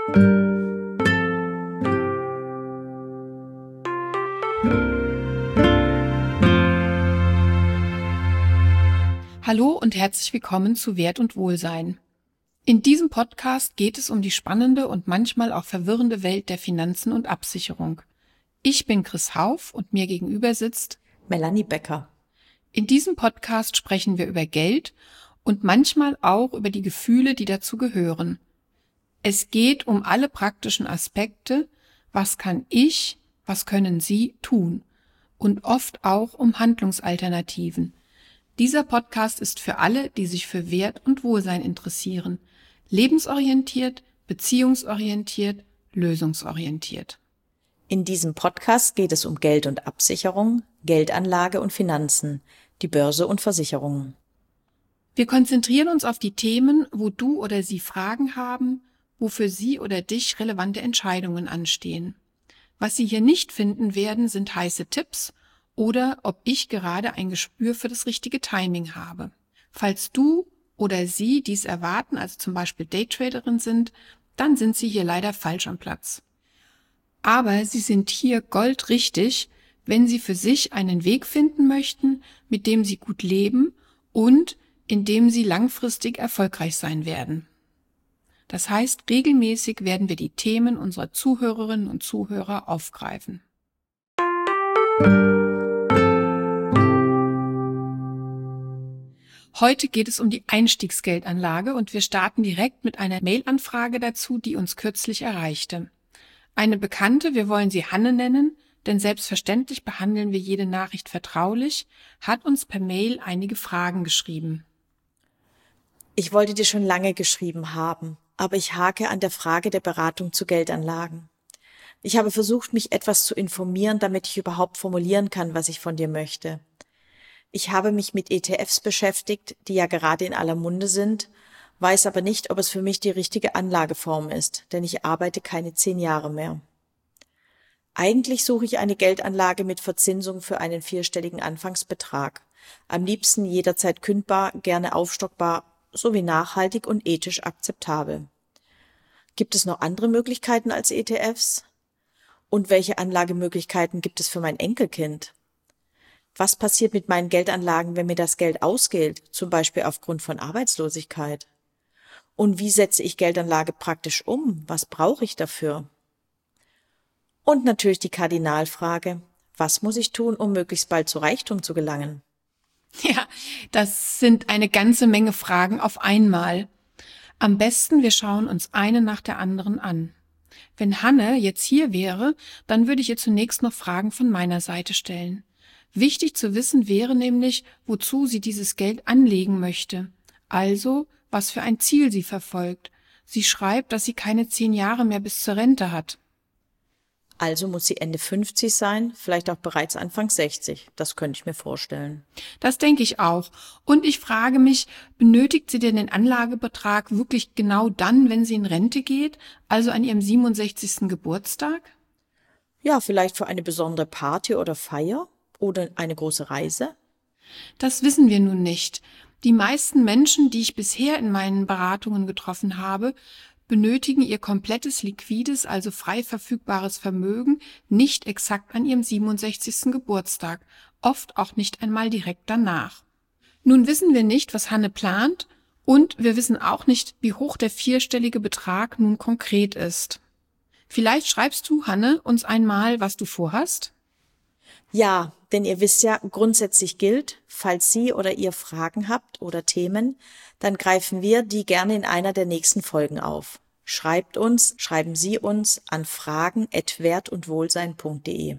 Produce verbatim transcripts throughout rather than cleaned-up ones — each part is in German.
Hallo und herzlich willkommen zu Wert und Wohlsein. In diesem Podcast geht es um die spannende und manchmal auch verwirrende Welt der Finanzen und Absicherung. Ich bin Chris Hauf und mir gegenüber sitzt Melanie Becker. In diesem Podcast sprechen wir über Geld und manchmal auch über die Gefühle, die dazu gehören. Es geht um alle praktischen Aspekte, was kann ich, was können Sie tun, und oft auch um Handlungsalternativen. Dieser Podcast ist für alle, die sich für Wert und Wohlsein interessieren. Lebensorientiert, beziehungsorientiert, lösungsorientiert. In diesem Podcast geht es um Geld und Absicherung, Geldanlage und Finanzen, die Börse und Versicherungen. Wir konzentrieren uns auf die Themen, wo du oder sie Fragen haben, wo für sie oder dich relevante Entscheidungen anstehen. Was Sie hier nicht finden werden, sind heiße Tipps oder ob ich gerade ein Gespür für das richtige Timing habe. Falls du oder sie dies erwarten, also zum Beispiel Daytraderin sind, dann sind Sie hier leider falsch am Platz. Aber Sie sind hier goldrichtig, wenn Sie für sich einen Weg finden möchten, mit dem Sie gut leben und in dem Sie langfristig erfolgreich sein werden. Das heißt, regelmäßig werden wir die Themen unserer Zuhörerinnen und Zuhörer aufgreifen. Heute geht es um die Einstiegsgeldanlage und wir starten direkt mit einer Mail-Anfrage dazu, die uns kürzlich erreichte. Eine Bekannte, wir wollen sie Hanne nennen, denn selbstverständlich behandeln wir jede Nachricht vertraulich, hat uns per Mail einige Fragen geschrieben. Ich wollte dir schon lange geschrieben haben, aber ich hake an der Frage der Beratung zu Geldanlagen. Ich habe versucht, mich etwas zu informieren, damit ich überhaupt formulieren kann, was ich von dir möchte. Ich habe mich mit E T Fs beschäftigt, die ja gerade in aller Munde sind, weiß aber nicht, ob es für mich die richtige Anlageform ist, denn ich arbeite keine zehn Jahre mehr. Eigentlich suche ich eine Geldanlage mit Verzinsung für einen vierstelligen Anfangsbetrag. Am liebsten jederzeit kündbar, gerne aufstockbar, sowie nachhaltig und ethisch akzeptabel. Gibt es noch andere Möglichkeiten als E T Fs? Und welche Anlagemöglichkeiten gibt es für mein Enkelkind? Was passiert mit meinen Geldanlagen, wenn mir das Geld ausgeht, zum Beispiel aufgrund von Arbeitslosigkeit? Und wie setze ich Geldanlage praktisch um? Was brauche ich dafür? Und natürlich die Kardinalfrage, was muss ich tun, um möglichst bald zu Reichtum zu gelangen? Ja, das sind eine ganze Menge Fragen auf einmal. Am besten, wir schauen uns eine nach der anderen an. Wenn Hanne jetzt hier wäre, dann würde ich ihr zunächst noch Fragen von meiner Seite stellen. Wichtig zu wissen wäre nämlich, wozu sie dieses Geld anlegen möchte. Also, was für ein Ziel sie verfolgt. Sie schreibt, dass sie keine zehn Jahre mehr bis zur Rente hat. Also muss sie Ende fünfzig sein, vielleicht auch bereits Anfang sechzig. Das könnte ich mir vorstellen. Das denke ich auch. Und ich frage mich, benötigt sie denn den Anlagebetrag wirklich genau dann, wenn sie in Rente geht, also an ihrem siebenundsechzigsten Geburtstag? Ja, vielleicht für eine besondere Party oder Feier oder eine große Reise? Das wissen wir nun nicht. Die meisten Menschen, die ich bisher in meinen Beratungen getroffen habe, benötigen ihr komplettes liquides, also frei verfügbares Vermögen nicht exakt an ihrem siebenundsechzigsten Geburtstag, oft auch nicht einmal direkt danach. Nun wissen wir nicht, was Hanne plant und wir wissen auch nicht, wie hoch der vierstellige Betrag nun konkret ist. Vielleicht schreibst du, Hanne, uns einmal, was du vorhast? Ja, denn ihr wisst ja, grundsätzlich gilt, falls Sie oder ihr Fragen habt oder Themen, dann greifen wir die gerne in einer der nächsten Folgen auf. Schreibt uns, schreiben Sie uns an fragen at wert und wohlsein punkt de.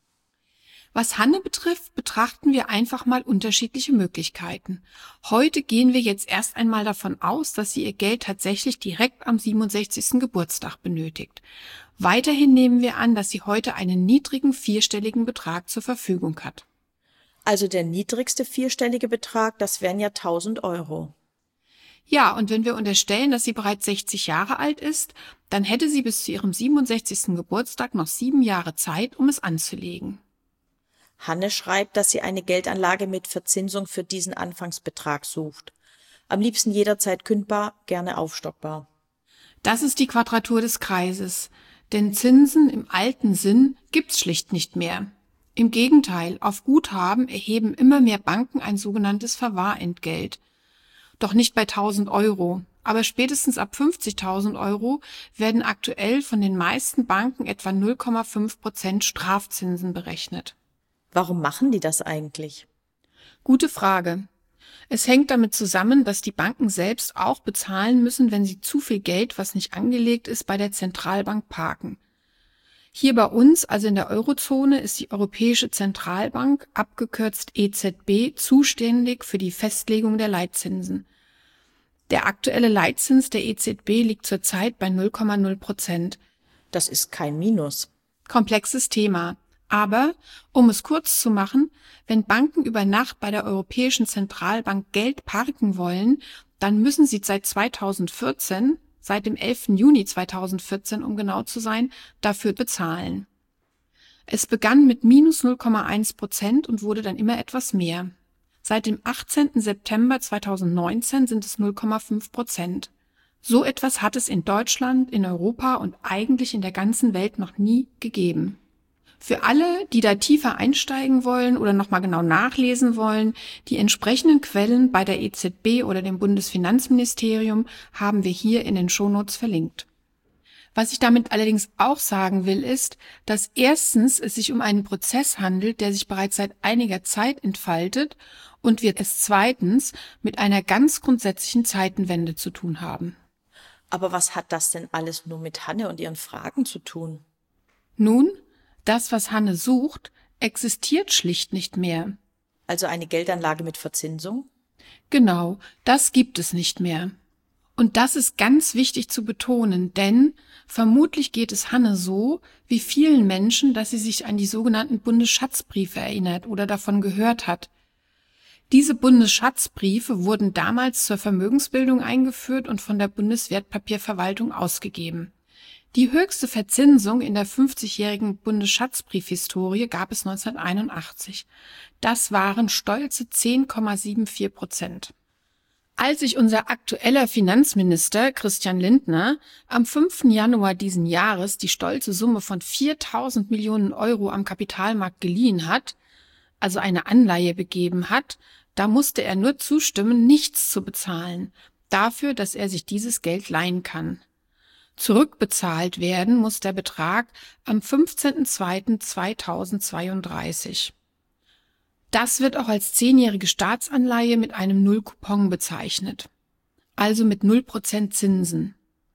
Was Hanne betrifft, betrachten wir einfach mal unterschiedliche Möglichkeiten. Heute gehen wir jetzt erst einmal davon aus, dass sie ihr Geld tatsächlich direkt am siebenundsechzigsten Geburtstag benötigt. Weiterhin nehmen wir an, dass sie heute einen niedrigen vierstelligen Betrag zur Verfügung hat. Also der niedrigste vierstellige Betrag, das wären ja tausend Euro. Ja, und wenn wir unterstellen, dass sie bereits sechzig Jahre alt ist, dann hätte sie bis zu ihrem siebenundsechzigsten Geburtstag noch sieben Jahre Zeit, um es anzulegen. Hanne schreibt, dass sie eine Geldanlage mit Verzinsung für diesen Anfangsbetrag sucht. Am liebsten jederzeit kündbar, gerne aufstockbar. Das ist die Quadratur des Kreises, denn Zinsen im alten Sinn gibt's schlicht nicht mehr. Im Gegenteil, auf Guthaben erheben immer mehr Banken ein sogenanntes Verwahrentgelt. Doch nicht bei tausend Euro, aber spätestens ab fünfzigtausend Euro werden aktuell von den meisten Banken etwa null Komma fünf Prozent Strafzinsen berechnet. Warum machen die das eigentlich? Gute Frage. Es hängt damit zusammen, dass die Banken selbst auch bezahlen müssen, wenn sie zu viel Geld, was nicht angelegt ist, bei der Zentralbank parken. Hier bei uns, also in der Eurozone, ist die Europäische Zentralbank, abgekürzt E Z B, zuständig für die Festlegung der Leitzinsen. Der aktuelle Leitzins der E Z B liegt zurzeit bei null Komma null Prozent. Das ist kein Minus. Komplexes Thema. Aber, um es kurz zu machen, wenn Banken über Nacht bei der Europäischen Zentralbank Geld parken wollen, dann müssen sie seit zweitausendvierzehn, seit dem elften Juni zweitausendvierzehn, um genau zu sein, dafür bezahlen. Es begann mit minus null Komma eins Prozent und wurde dann immer etwas mehr. Seit dem achtzehnten September zweitausendneunzehn sind es null Komma fünf Prozent. So etwas hat es in Deutschland, in Europa und eigentlich in der ganzen Welt noch nie gegeben. Für alle, die da tiefer einsteigen wollen oder nochmal genau nachlesen wollen, die entsprechenden Quellen bei der E Z B oder dem Bundesfinanzministerium haben wir hier in den Shownotes verlinkt. Was ich damit allerdings auch sagen will, ist, dass erstens es sich um einen Prozess handelt, der sich bereits seit einiger Zeit entfaltet und wir es zweitens mit einer ganz grundsätzlichen Zeitenwende zu tun haben. Aber was hat das denn alles nur mit Hanne und ihren Fragen zu tun? Nun, das, was Hanne sucht, existiert schlicht nicht mehr. Also eine Geldanlage mit Verzinsung? Genau, das gibt es nicht mehr. Und das ist ganz wichtig zu betonen, denn vermutlich geht es Hanne so, wie vielen Menschen, dass sie sich an die sogenannten Bundesschatzbriefe erinnert oder davon gehört hat. Diese Bundesschatzbriefe wurden damals zur Vermögensbildung eingeführt und von der Bundeswertpapierverwaltung ausgegeben. Die höchste Verzinsung in der fünfzigjährigen Bundesschatzbriefhistorie gab es neunzehnhunderteinundachtzig. Das waren stolze zehn Komma vierundsiebzig Prozent. Als sich unser aktueller Finanzminister Christian Lindner am fünften Januar diesen Jahres die stolze Summe von viertausend Millionen Euro am Kapitalmarkt geliehen hat, also eine Anleihe begeben hat, da musste er nur zustimmen, nichts zu bezahlen, dafür, dass er sich dieses Geld leihen kann. Zurückbezahlt werden muss der Betrag am fünfzehnten zweiten zweitausendzweiunddreißig. Das wird auch als zehnjährige Staatsanleihe mit einem Null-Coupon bezeichnet, also mit null Prozent Zinsen.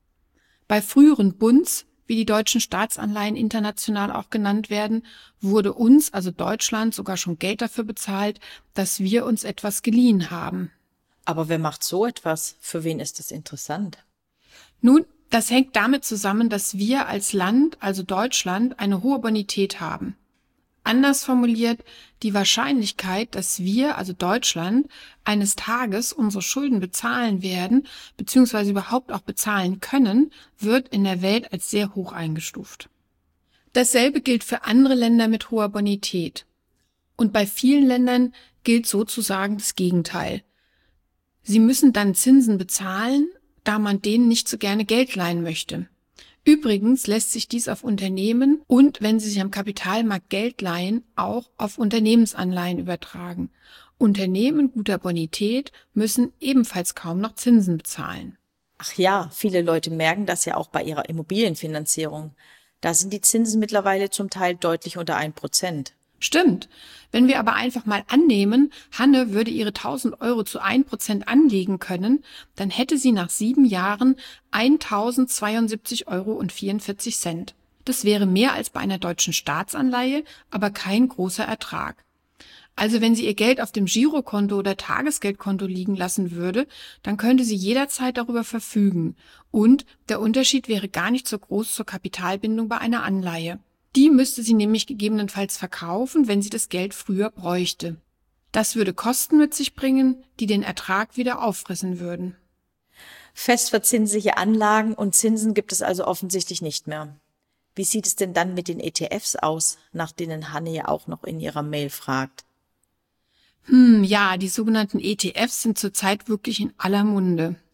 Bei früheren Bunds, wie die deutschen Staatsanleihen international auch genannt werden, wurde uns, also Deutschland, sogar schon Geld dafür bezahlt, dass wir uns etwas geliehen haben. Aber wer macht so etwas? Für wen ist das interessant? Nun, das hängt damit zusammen, dass wir als Land, also Deutschland, eine hohe Bonität haben. Anders formuliert, die Wahrscheinlichkeit, dass wir, also Deutschland, eines Tages unsere Schulden bezahlen werden, beziehungsweise überhaupt auch bezahlen können, wird in der Welt als sehr hoch eingestuft. Dasselbe gilt für andere Länder mit hoher Bonität. Und bei vielen Ländern gilt sozusagen das Gegenteil. Sie müssen dann Zinsen bezahlen, da man denen nicht so gerne Geld leihen möchte. Übrigens lässt sich dies auf Unternehmen und, wenn sie sich am Kapitalmarkt Geld leihen, auch auf Unternehmensanleihen übertragen. Unternehmen guter Bonität müssen ebenfalls kaum noch Zinsen bezahlen. Ach ja, viele Leute merken das ja auch bei ihrer Immobilienfinanzierung. Da sind die Zinsen mittlerweile zum Teil deutlich unter ein Prozent. Stimmt. Wenn wir aber einfach mal annehmen, Hanne würde ihre tausend Euro zu ein Prozent anlegen können, dann hätte sie nach sieben Jahren eintausendzweiundsiebzig Euro und vierundvierzig Cent. Das wäre mehr als bei einer deutschen Staatsanleihe, aber kein großer Ertrag. Also wenn sie ihr Geld auf dem Girokonto oder Tagesgeldkonto liegen lassen würde, dann könnte sie jederzeit darüber verfügen. Und der Unterschied wäre gar nicht so groß zur Kapitalbindung bei einer Anleihe. Die müsste sie nämlich gegebenenfalls verkaufen, wenn sie das Geld früher bräuchte. Das würde Kosten mit sich bringen, die den Ertrag wieder auffressen würden. Festverzinsliche Anlagen und Zinsen gibt es also offensichtlich nicht mehr. Wie sieht es denn dann mit den E T Fs aus, nach denen Hanne ja auch noch in ihrer Mail fragt? Hm, ja, die sogenannten E T Fs sind zurzeit wirklich in aller Munde.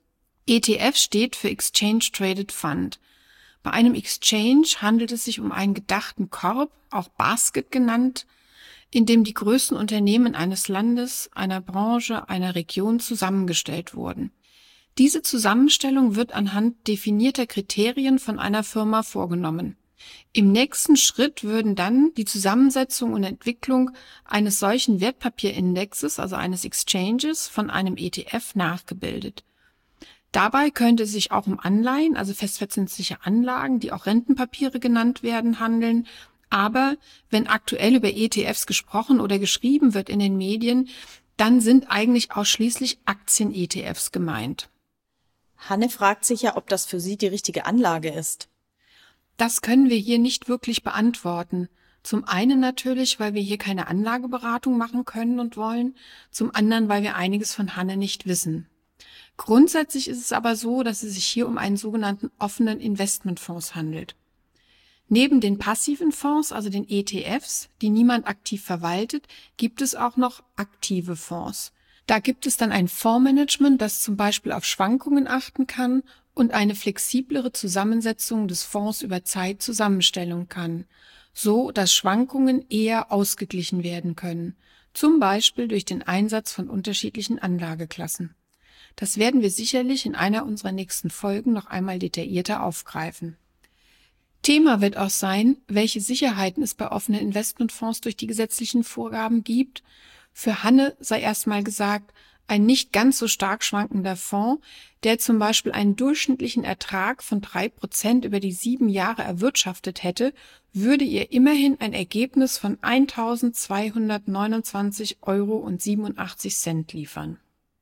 E T F steht für Exchange Traded Fund. Bei einem Exchange handelt es sich um einen gedachten Korb, auch Basket genannt, in dem die größten Unternehmen eines Landes, einer Branche, einer Region zusammengestellt wurden. Diese Zusammenstellung wird anhand definierter Kriterien von einer Firma vorgenommen. Im nächsten Schritt würden dann die Zusammensetzung und Entwicklung eines solchen Wertpapierindexes, also eines Exchanges, von einem E T F nachgebildet. Dabei könnte es sich auch um Anleihen, also festverzinsliche Anlagen, die auch Rentenpapiere genannt werden, handeln. Aber wenn aktuell über E T Fs gesprochen oder geschrieben wird in den Medien, dann sind eigentlich ausschließlich Aktien-E T Fs gemeint. Hanne fragt sich ja, ob das für sie die richtige Anlage ist. Das können wir hier nicht wirklich beantworten. Zum einen natürlich, weil wir hier keine Anlageberatung machen können und wollen, zum anderen, weil wir einiges von Hanne nicht wissen. Grundsätzlich ist es aber so, dass es sich hier um einen sogenannten offenen Investmentfonds handelt. Neben den passiven Fonds, also den E T Fs, die niemand aktiv verwaltet, gibt es auch noch aktive Fonds. Da gibt es dann ein Fondsmanagement, das zum Beispiel auf Schwankungen achten kann und eine flexiblere Zusammensetzung des Fonds über Zeit zusammenstellen kann, so dass Schwankungen eher ausgeglichen werden können, zum Beispiel durch den Einsatz von unterschiedlichen Anlageklassen. Das werden wir sicherlich in einer unserer nächsten Folgen noch einmal detaillierter aufgreifen. Thema wird auch sein, welche Sicherheiten es bei offenen Investmentfonds durch die gesetzlichen Vorgaben gibt. Für Hanne sei erstmal gesagt, ein nicht ganz so stark schwankender Fonds, der zum Beispiel einen durchschnittlichen Ertrag von drei Prozent über die sieben Jahre erwirtschaftet hätte, würde ihr immerhin ein Ergebnis von eintausendzweihundertneunundzwanzig Euro siebenundachtzig liefern.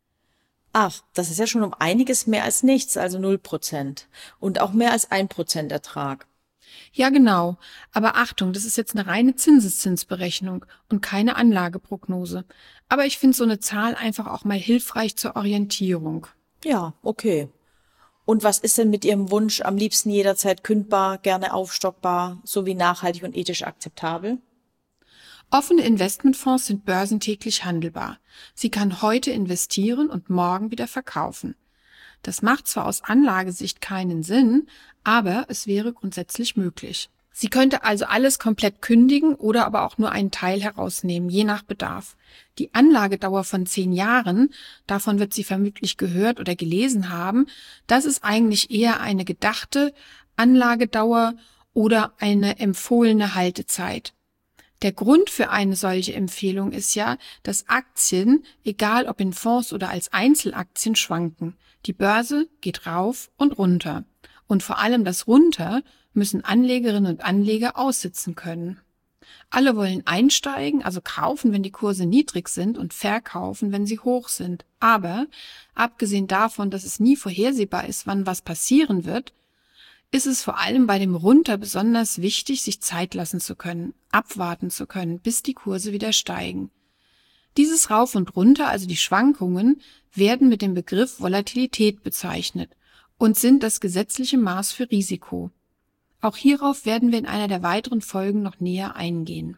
Ach, das ist ja schon um einiges mehr als nichts, also null Prozent. Und auch mehr als ein Prozent Ertrag. Ja, genau. Aber Achtung, das ist jetzt eine reine Zinseszinsberechnung und keine Anlageprognose. Aber ich finde so eine Zahl einfach auch mal hilfreich zur Orientierung. Ja, okay. Und was ist denn mit Ihrem Wunsch, am liebsten jederzeit kündbar, gerne aufstockbar, sowie nachhaltig und ethisch akzeptabel? Offene Investmentfonds sind börsentäglich handelbar. Sie kann heute investieren und morgen wieder verkaufen. Das macht zwar aus Anlagesicht keinen Sinn, aber es wäre grundsätzlich möglich. Sie könnte also alles komplett kündigen oder aber auch nur einen Teil herausnehmen, je nach Bedarf. Die Anlagedauer von zehn Jahren, davon wird sie vermutlich gehört oder gelesen haben, das ist eigentlich eher eine gedachte Anlagedauer oder eine empfohlene Haltezeit. Der Grund für eine solche Empfehlung ist ja, dass Aktien, egal ob in Fonds oder als Einzelaktien, schwanken. Die Börse geht rauf und runter. Und vor allem das Runter müssen Anlegerinnen und Anleger aussitzen können. Alle wollen einsteigen, also kaufen, wenn die Kurse niedrig sind und verkaufen, wenn sie hoch sind. Aber abgesehen davon, dass es nie vorhersehbar ist, wann was passieren wird, ist es vor allem bei dem Runter besonders wichtig, sich Zeit lassen zu können, abwarten zu können, bis die Kurse wieder steigen. Dieses Rauf und Runter, also die Schwankungen, werden mit dem Begriff Volatilität bezeichnet und sind das gesetzliche Maß für Risiko. Auch hierauf werden wir in einer der weiteren Folgen noch näher eingehen.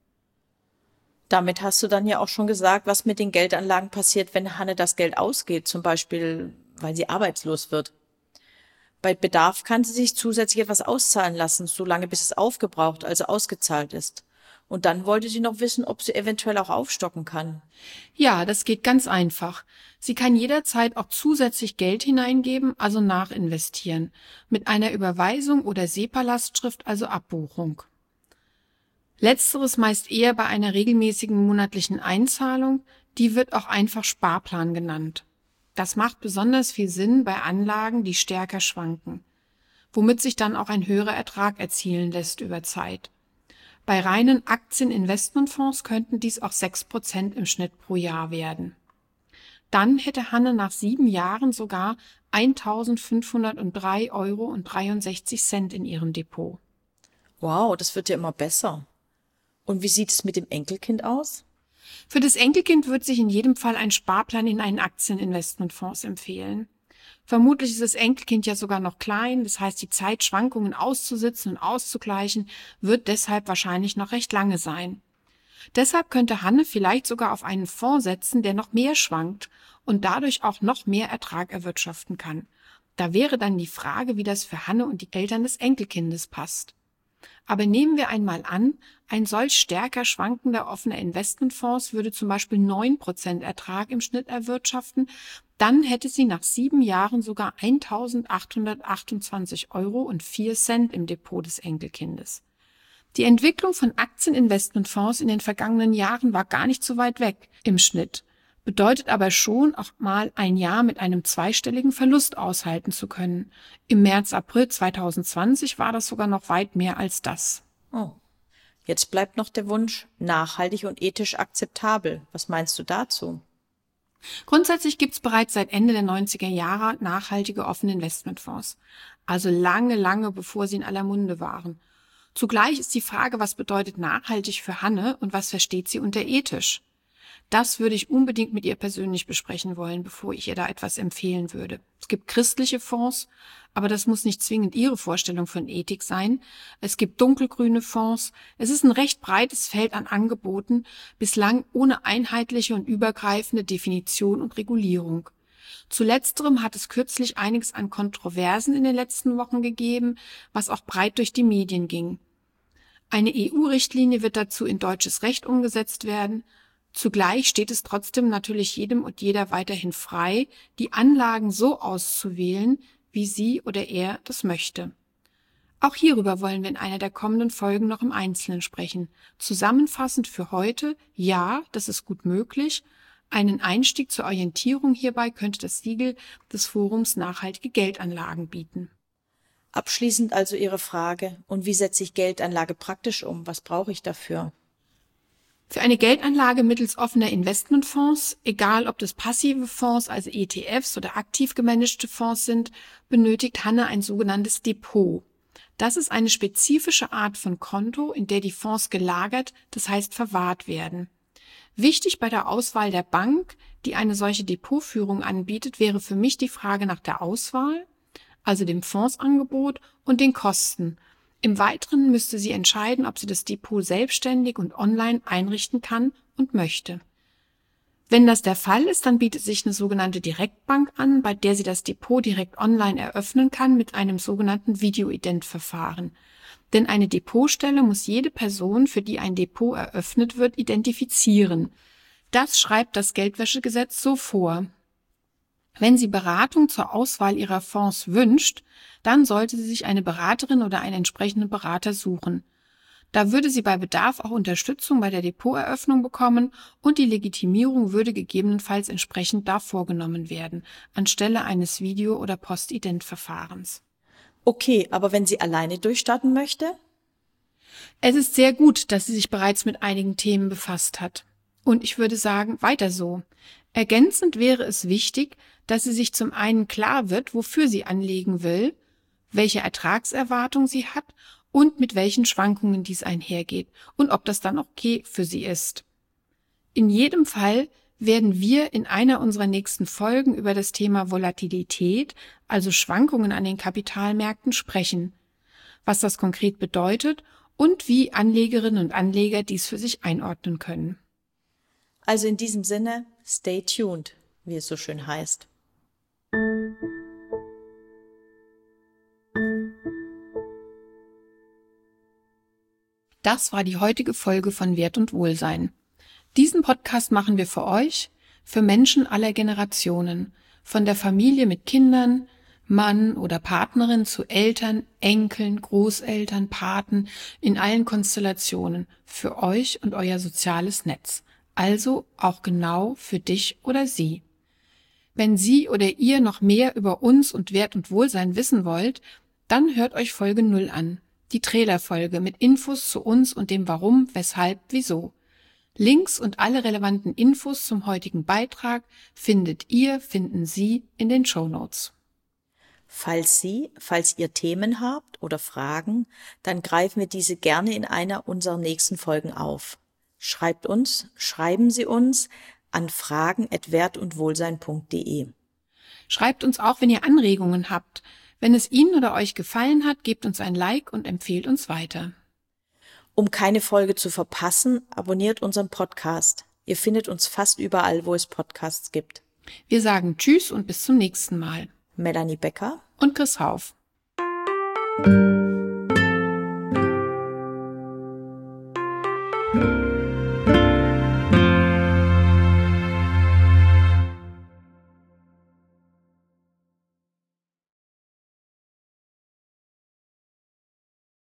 Damit hast du dann ja auch schon gesagt, was mit den Geldanlagen passiert, wenn Hanne das Geld ausgeht, zum Beispiel, weil sie arbeitslos wird. Bei Bedarf kann sie sich zusätzlich etwas auszahlen lassen, solange bis es aufgebraucht, also ausgezahlt ist. Und dann wollte sie noch wissen, ob sie eventuell auch aufstocken kann. Ja, das geht ganz einfach. Sie kann jederzeit auch zusätzlich Geld hineingeben, also nachinvestieren, mit einer Überweisung oder SEPA-Lastschrift, also Abbuchung. Letzteres meist eher bei einer regelmäßigen monatlichen Einzahlung, die wird auch einfach Sparplan genannt. Das macht besonders viel Sinn bei Anlagen, die stärker schwanken, womit sich dann auch ein höherer Ertrag erzielen lässt über Zeit. Bei reinen Aktien-Investmentfonds könnten dies auch sechs Prozent im Schnitt pro Jahr werden. Dann hätte Hanne nach sieben Jahren sogar eintausendfünfhundertdrei Euro dreiundsechzig in ihrem Depot. Wow, das wird ja immer besser. Und wie sieht es mit dem Enkelkind aus? Für das Enkelkind wird sich in jedem Fall ein Sparplan in einen Aktieninvestmentfonds empfehlen. Vermutlich ist das Enkelkind ja sogar noch klein, das heißt, die Zeit, Schwankungen auszusitzen und auszugleichen, wird deshalb wahrscheinlich noch recht lange sein. Deshalb könnte Hanne vielleicht sogar auf einen Fonds setzen, der noch mehr schwankt und dadurch auch noch mehr Ertrag erwirtschaften kann. Da wäre dann die Frage, wie das für Hanne und die Eltern des Enkelkindes passt. Aber nehmen wir einmal an, ein solch stärker schwankender offener Investmentfonds würde zum Beispiel neun Prozent Ertrag im Schnitt erwirtschaften, dann hätte sie nach sieben Jahren sogar eintausendachthundertachtundzwanzig Euro und vier Cent im Depot des Enkelkindes. Die Entwicklung von Aktieninvestmentfonds in den vergangenen Jahren war gar nicht so weit weg im Schnitt, bedeutet aber schon, auch mal ein Jahr mit einem zweistelligen Verlust aushalten zu können. Im März, April zweitausendzwanzig war das sogar noch weit mehr als das. Oh. Jetzt bleibt noch der Wunsch, nachhaltig und ethisch akzeptabel. Was meinst du dazu? Grundsätzlich gibt es bereits seit Ende der neunziger Jahre nachhaltige offene Investmentfonds. Also lange, lange bevor sie in aller Munde waren. Zugleich ist die Frage, was bedeutet nachhaltig für Hanne und was versteht sie unter ethisch? Das würde ich unbedingt mit ihr persönlich besprechen wollen, bevor ich ihr da etwas empfehlen würde. Es gibt christliche Fonds, aber das muss nicht zwingend ihre Vorstellung von Ethik sein. Es gibt dunkelgrüne Fonds. Es ist ein recht breites Feld an Angeboten, bislang ohne einheitliche und übergreifende Definition und Regulierung. Zu letzterem hat es kürzlich einiges an Kontroversen in den letzten Wochen gegeben, was auch breit durch die Medien ging. Eine E U-Richtlinie wird dazu in deutsches Recht umgesetzt werden. Zugleich steht es trotzdem natürlich jedem und jeder weiterhin frei, die Anlagen so auszuwählen, wie sie oder er das möchte. Auch hierüber wollen wir in einer der kommenden Folgen noch im Einzelnen sprechen. Zusammenfassend für heute, ja, das ist gut möglich. Einen Einstieg zur Orientierung hierbei könnte das Siegel des Forums Nachhaltige Geldanlagen bieten. Abschließend also Ihre Frage, und wie setze ich Geldanlage praktisch um? Was brauche ich dafür? Für eine Geldanlage mittels offener Investmentfonds, egal ob das passive Fonds, also E T Fs oder aktiv gemanagte Fonds sind, benötigt Hanne ein sogenanntes Depot. Das ist eine spezifische Art von Konto, in der die Fonds gelagert, das heißt verwahrt werden. Wichtig bei der Auswahl der Bank, die eine solche Depotführung anbietet, wäre für mich die Frage nach der Auswahl, also dem Fondsangebot und den Kosten. Im Weiteren müsste sie entscheiden, ob sie das Depot selbstständig und online einrichten kann und möchte. Wenn das der Fall ist, dann bietet sich eine sogenannte Direktbank an, bei der sie das Depot direkt online eröffnen kann mit einem sogenannten Videoident-Verfahren. Denn eine Depotstelle muss jede Person, für die ein Depot eröffnet wird, identifizieren. Das schreibt das Geldwäschegesetz so vor. Wenn sie Beratung zur Auswahl ihrer Fonds wünscht, dann sollte sie sich eine Beraterin oder einen entsprechenden Berater suchen. Da würde sie bei Bedarf auch Unterstützung bei der Depoteröffnung bekommen und die Legitimierung würde gegebenenfalls entsprechend da vorgenommen werden, anstelle eines Video- oder Postident-Verfahrens. Okay, aber wenn sie alleine durchstarten möchte? Es ist sehr gut, dass sie sich bereits mit einigen Themen befasst hat. Und ich würde sagen, weiter so. Ergänzend wäre es wichtig, dass sie sich zum einen klar wird, wofür sie anlegen will, welche Ertragserwartung sie hat und mit welchen Schwankungen dies einhergeht und ob das dann okay für sie ist. In jedem Fall werden wir in einer unserer nächsten Folgen über das Thema Volatilität, also Schwankungen an den Kapitalmärkten, sprechen, was das konkret bedeutet und wie Anlegerinnen und Anleger dies für sich einordnen können. Also in diesem Sinne, stay tuned, wie es so schön heißt. Das war die heutige Folge von Wert und Wohlsein. Diesen Podcast machen wir für euch, für Menschen aller Generationen, von der Familie mit Kindern, Mann oder Partnerin zu Eltern, Enkeln, Großeltern, Paten, in allen Konstellationen, für euch und euer soziales Netz. Also auch genau für dich oder sie. Wenn Sie oder ihr noch mehr über uns und Wert und Wohlsein wissen wollt, dann hört euch Folge null an, die Trailerfolge mit Infos zu uns und dem Warum, Weshalb, Wieso. Links und alle relevanten Infos zum heutigen Beitrag findet ihr, finden Sie in den Shownotes. Falls Sie, falls ihr Themen habt oder Fragen, dann greifen wir diese gerne in einer unserer nächsten Folgen auf. Schreibt uns, schreiben Sie uns an fragen at wert und wohlsein punkt de. Schreibt uns auch, wenn ihr Anregungen habt. Wenn es Ihnen oder euch gefallen hat, gebt uns ein Like und empfehlt uns weiter. Um keine Folge zu verpassen, abonniert unseren Podcast. Ihr findet uns fast überall, wo es Podcasts gibt. Wir sagen Tschüss und bis zum nächsten Mal. Melanie Becker und Chris Hauf. Thank you.